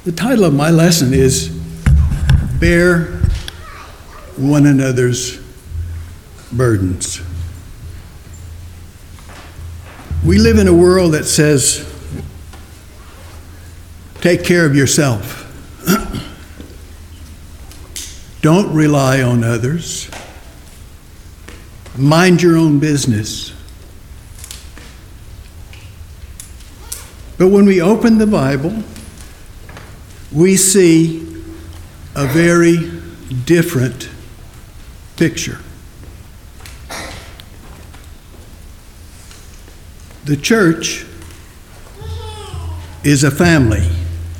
The title of my lesson is Bear One Another's Burdens. We live in a world that says, take care of yourself. Don't rely on others. Mind your own business. But when we open the Bible, we see a very different picture. The church is a family,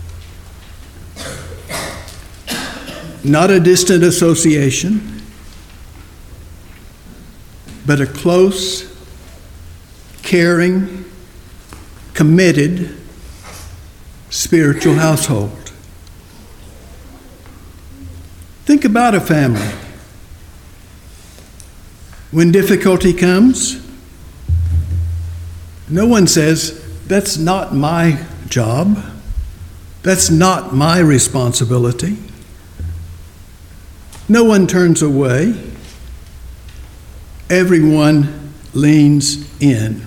not a distant association, but a close, caring, committed spiritual household. Think about a family. When difficulty comes, no one says, that's not my job. That's not my responsibility. No one turns away. Everyone leans in.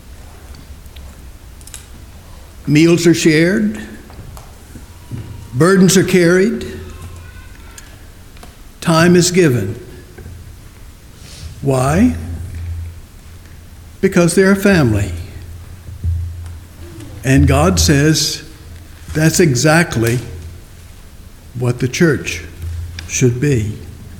Meals are shared. Burdens are carried. Time is given. Why? Because they're a family. And God says that's exactly what the church should be.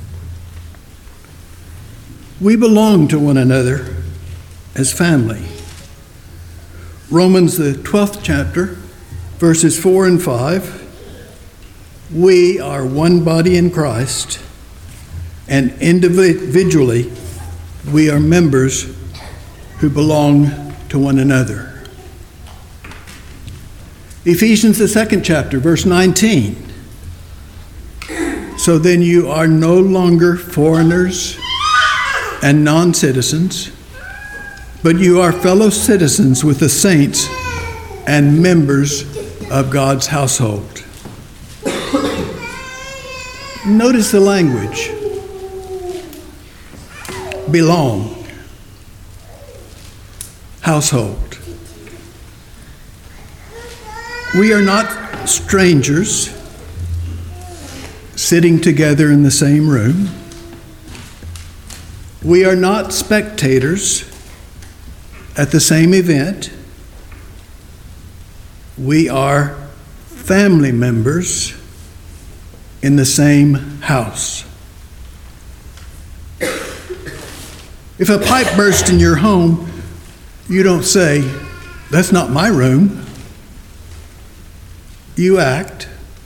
We belong to one another as family. Romans, the 12th chapter, verses 4 and 5, we are one body in Christ, and individually we are members who belong to one another. Ephesians, the 2nd chapter, verse 19. So then you are no longer foreigners and non-citizens, but you are fellow citizens with the saints and members of God's household. Notice the language. Belong. Household. We are not strangers sitting together in the same room. We are not spectators at the same event. We are family members in the same house. If a pipe bursts in your home, you don't say, that's not my room. You act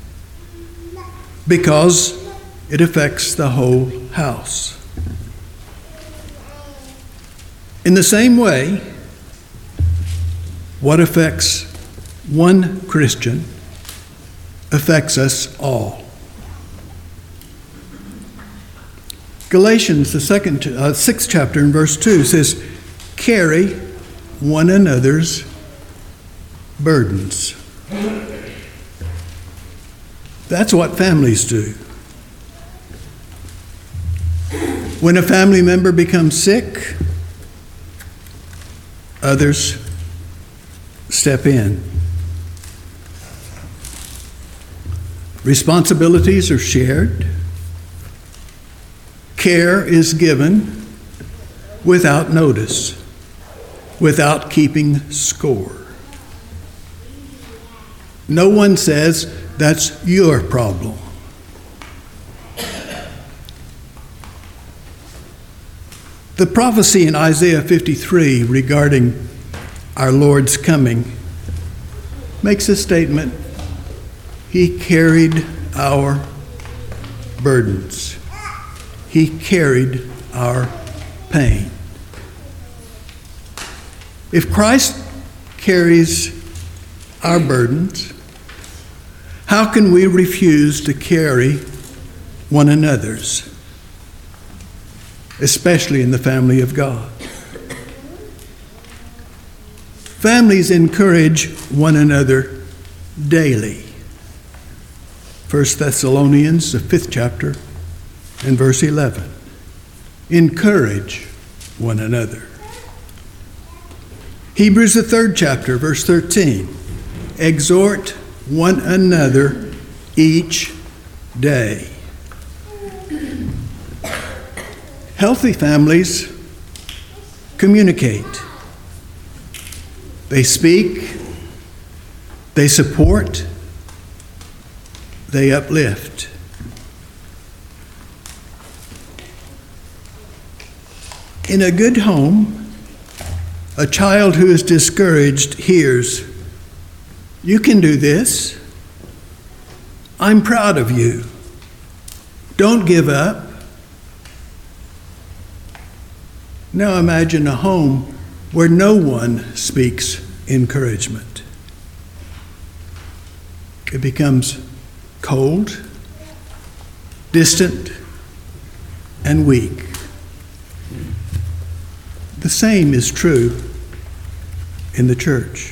because it affects the whole house. In the same way, what affects one Christian affects us all. Galatians, the 6th chapter and verse 2 says, carry one another's burdens. That's what families do. When a family member becomes sick, others step in. Responsibilities are shared. Care is given without notice, without keeping score. No one says, that's your problem. The prophecy in Isaiah 53 regarding our Lord's coming makes a statement. He carried our burdens. He carried our pain. If Christ carries our burdens, how can we refuse to carry one another's, especially in the family of God? Families encourage one another daily. 1 Thessalonians, the 5th chapter, and verse 11. Encourage one another. Hebrews, the 3rd chapter, verse 13. Exhort one another each day. Healthy families communicate. They speak, they support, they uplift. In a good home, a child who is discouraged hears, "You can do this. I'm proud of you. Don't give up." Now imagine a home where no one speaks encouragement. It becomes cold, distant, and weak. The same is true in the church.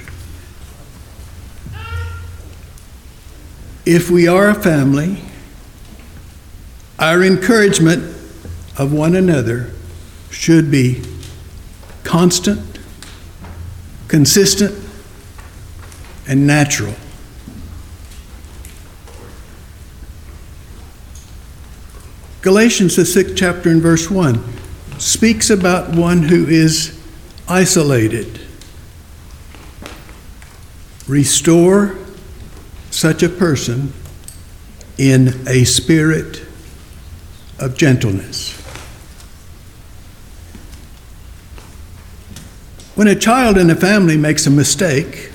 If we are a family, our encouragement of one another should be constant, consistent, and natural. Galatians, the 6th chapter and verse 1, speaks about one who is isolated. Restore such a person in a spirit of gentleness. When a child in a family makes a mistake,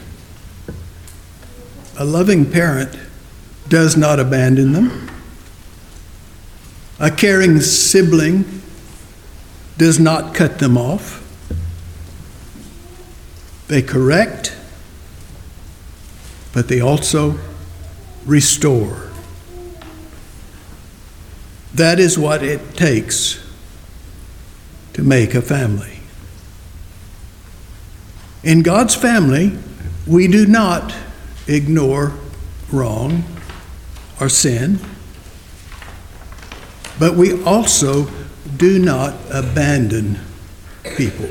a loving parent does not abandon them. A caring sibling does not cut them off. They correct, but they also restore. That is what it takes to make a family. In God's family, we do not ignore wrong or sin, but we also do not abandon people.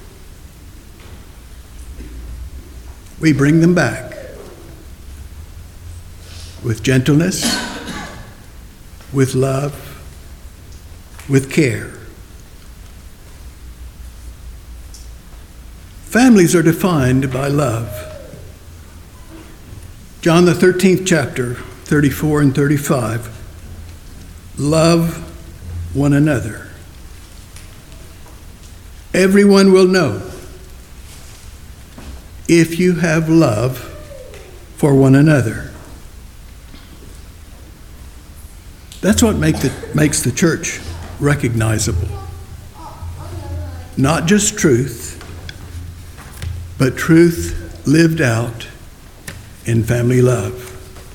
We bring them back with gentleness, with love, with care. Families are defined by love. John, the 13th chapter, 34 and 35. Love one another. Everyone will know if you have love for one another. That's what makes the church recognizable. Not just truth, but truth lived out in family love.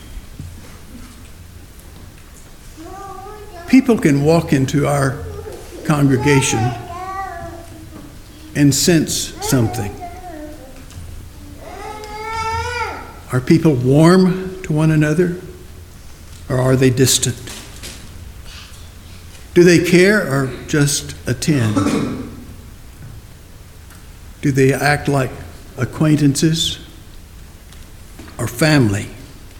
People can walk into our congregation and sense something. Are people warm to one another, or are they distant? Do they care or just attend? Do they act like acquaintances or family?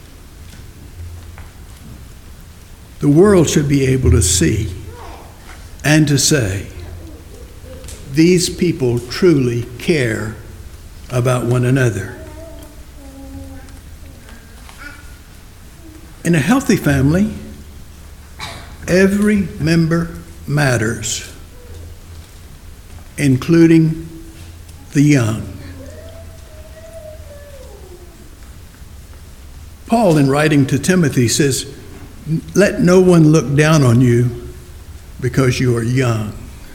The world should be able to see and to say, these people truly care about one another. In a healthy family, every member matters, including the young. Paul, in writing to Timothy, says, "Let no one look down on you because you are young."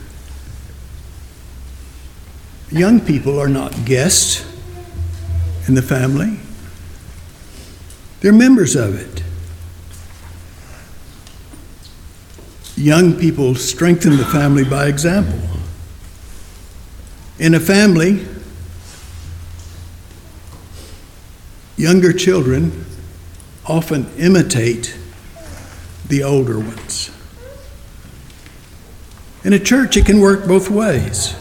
Young people are not guests in the family. They're members of it. Young people strengthen the family by example. In a family, younger children often imitate the older ones. In a church, it can work both ways.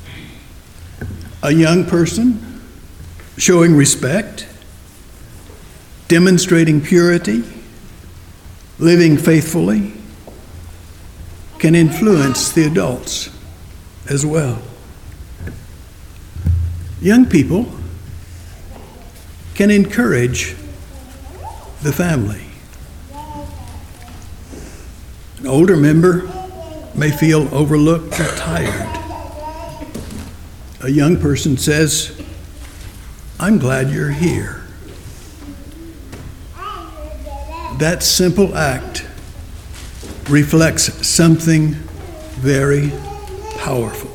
A young person showing respect, demonstrating purity, living faithfully, can influence the adults as well. Young people can encourage the family. An older member may feel overlooked or tired. A young person says, "I'm glad you're here." That simple act reflects something very powerful.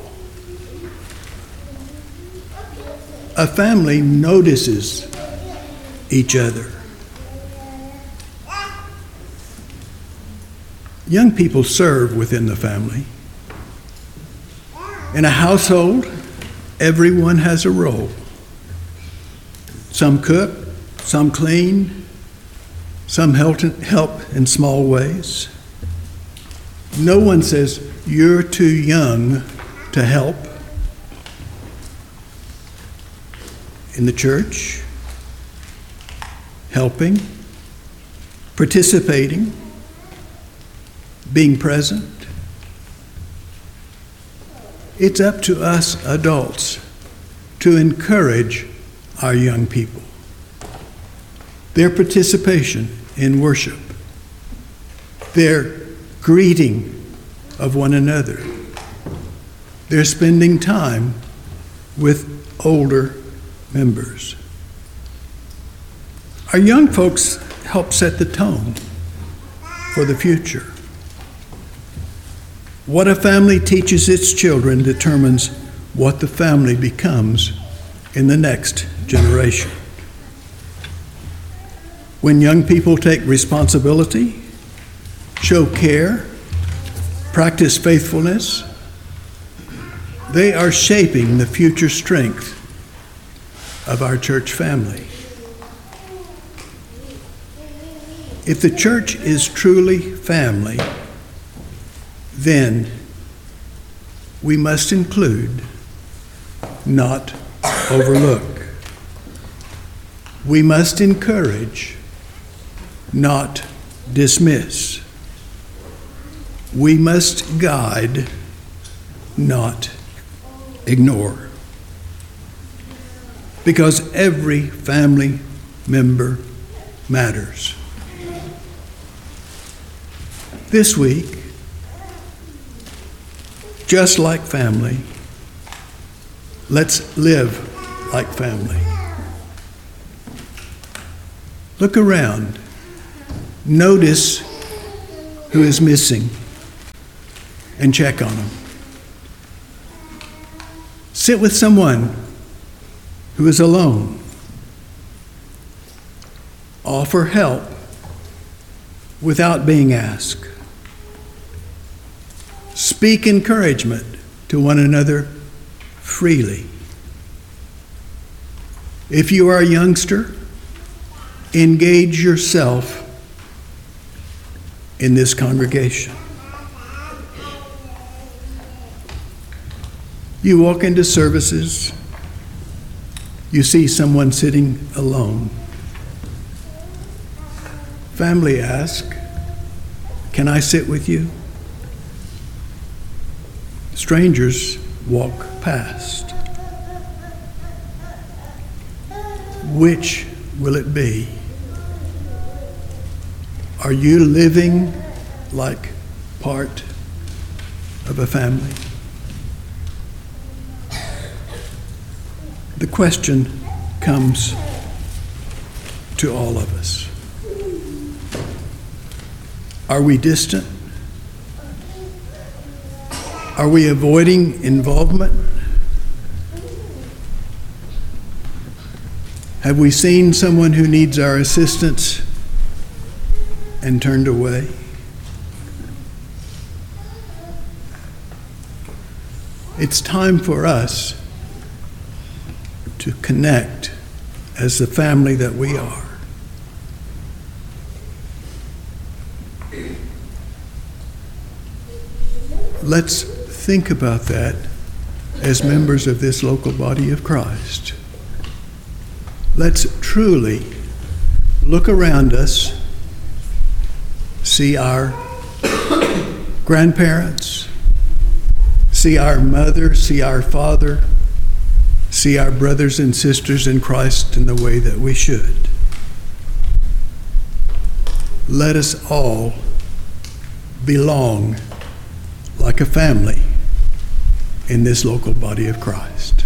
A family notices each other. Young people serve within the family. In a household, everyone has a role. Some cook, some clean, some help in small ways. No one says, "You're too young to help." In the church, helping, participating, being present. It's up to us adults to encourage our young people. Their participation in worship, their greeting of one another, their spending time with older members. Our young folks help set the tone for the future. What a family teaches its children determines what the family becomes in the next generation. When young people take responsibility, show care, practice faithfulness, they are shaping the future strength of our church family. If the church is truly family, then we must include, not overlook. We must encourage, not dismiss. We must guide, not ignore. Because every family member matters. This week, just like family, let's live like family. Look around. Notice who is missing and check on them. Sit with someone who is alone. Offer help without being asked. Speak encouragement to one another freely. If you are a youngster, engage yourself in this congregation. You walk into services, you see someone sitting alone. Family ask, "Can I sit with you?" Strangers walk past. Which will it be? Are you living like part of a family? The question comes to all of us. Are we distant? Are we avoiding involvement? Have we seen someone who needs our assistance and turned away? It's time for us to connect as the family that we are. Let's think about that as members of this local body of Christ. Let's truly look around us, see our grandparents, see our mother, see our father, see our brothers and sisters in Christ in the way that we should. Let us all belong like a family in this local body of Christ.